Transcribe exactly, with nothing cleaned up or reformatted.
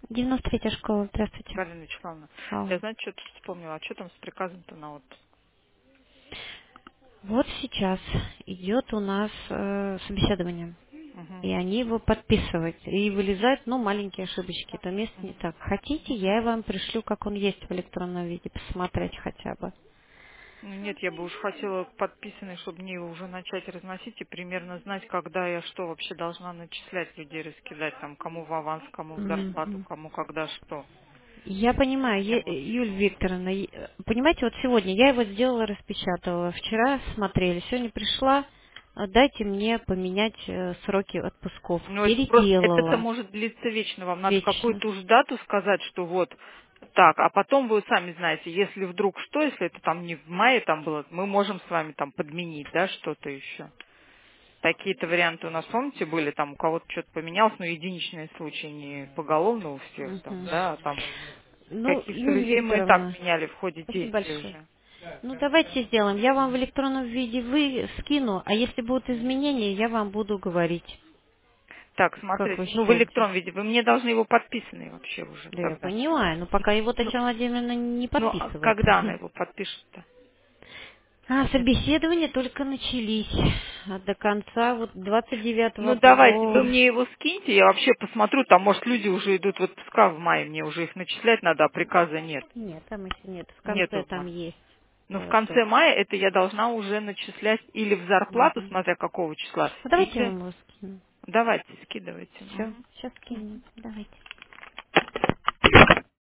девяносто третья школа, здравствуйте. Галина Вячеславовна, Алло. я, знаете, что тут вспомнила, а что там с приказом-то на отпуск? Вот сейчас идет у нас э, собеседование, Угу. и они его подписывают, и вылезают, ну, маленькие ошибочки, то место не так. Хотите, я вам пришлю, как он есть в электронном виде, посмотреть хотя бы. Ну, нет, я бы уж хотела подписанный, чтобы мне его уже начать разносить и примерно знать, когда я что вообще должна начислять, людей раскидать, там, кому в аванс, кому в зарплату, Мгм. кому когда что. Я понимаю, Е- Вот. Юлия Викторовна, е- понимаете, вот сегодня я его сделала, распечатала, вчера смотрели, сегодня пришла, э, дайте мне поменять э, сроки отпусков. Ну, это просто, это Переделала может длиться вечно. Вам надо вечно. какую-то уж дату сказать, что вот так, а потом вы сами знаете, если вдруг что, если это там не в мае там было, мы можем с вами там подменить, да, что-то еще. Такие-то варианты у нас, помните, были, там у кого-то что-то поменялось, но единичные случаи, не поголовно у всех там, Мгм. да, а там Ну, каких-то Юлия людей мы и так Викторовна, меняли в ходе спасибо действия большое. уже. Ну, давайте сделаем. Я вам в электронном виде вы скину, а если будут изменения, я вам буду говорить, Так, как смотрите, вы ну в считаете. электронном виде, вы мне должны его подписанный вообще уже Да, я тогда. понимаю, но пока его Ну, Татьяна Владимировна не ну а подписывает. когда она его подпишет-то? А, Нет. собеседования только начались. А до конца, вот двадцать Ну девятого давайте, вы того, мне его скиньте, я вообще посмотрю, там может люди уже идут в отпуска в мае, мне уже их начислять надо, а приказа нет. нет, там еще нет, в конце Нету в там мае. есть Но в э, конце срок. мая это я должна уже начислять или в зарплату, Мгм. смотря какого числа, Ну, давайте я или... вам его скину. Давайте, скидывайте. Все, Мгм. сейчас скину. Давайте.